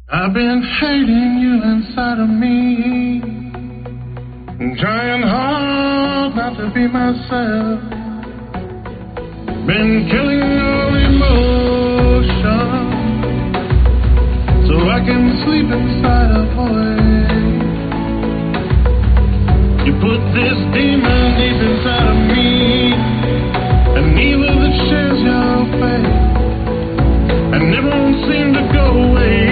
I've been hating you inside of me, trying hard not to be myself. Been killing all emotion so I can sleep inside a void. You put this demon deep inside of me, an evil that shares your fate and never won't seem to go away.